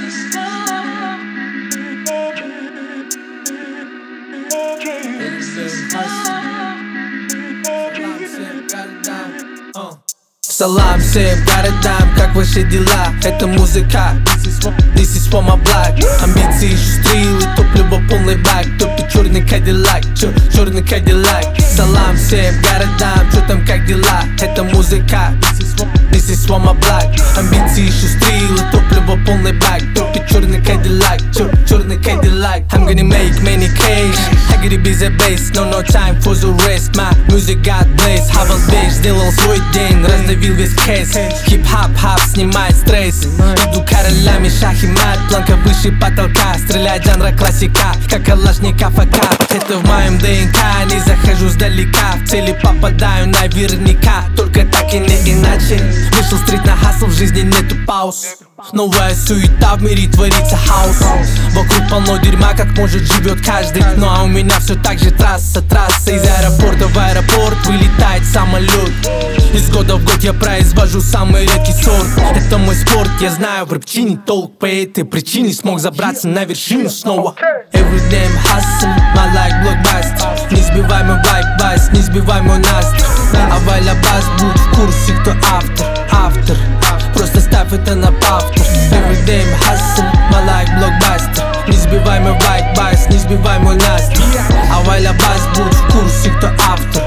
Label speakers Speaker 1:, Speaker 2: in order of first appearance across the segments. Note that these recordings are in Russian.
Speaker 1: Салам всем городам, как ваши дела? Это музыка, this is for my block. Амбиции, стрелы, топливо полный бак. Топит черный кадиллак, черный кадиллак. Салам всем городам, чё там, как дела? Это музыка, this is for my block. Амбиции, стрелы, топливо полный бак. Топит черный кадиллак, черный кадиллак. I'm gonna make many cash. I gotta be the best, no time for the rest. My music God bless. Хавал беш, сделал свой день, раздавил весь кейс. Хип-хап, снимает стресс. Иду королями, шах и мат. Планка выше потолка, стрелять жанра классика, как калашников АК. Это в моем ДНК, не захожу сдалека. В цели попадаю наверняка, только так и не иначе. Вышел стрит на хасл, в жизни нету пауз. Новая суета, в мире творится хаос. Вокруг полно дерьма, как может живет каждый. Ну а у меня все так же трасса. Из аэропорта в аэропорт вылетает самолет. Из года в год я произвожу самый редкий сорт. Это мой спорт, я знаю в рэпчине толк. По этой причине смог забраться на вершину снова. Every damn hustle, my like blockbuster. Не сбивай мой вайб, бас, не сбивай мой настр. А Валя Бас, будь в курсе, кто автор. Просто ставь это на повтор. Every damn hustle, my like blockbuster. Не сбивай мой вайб, бас, не сбивай мой настр. А Валя Бас, будь в курсе, кто автор.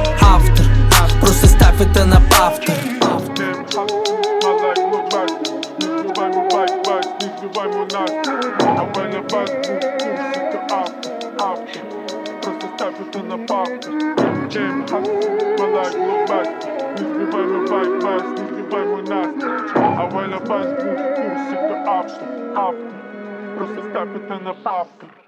Speaker 1: Просто ставь это на повтор.
Speaker 2: Просто ставь это на повтор.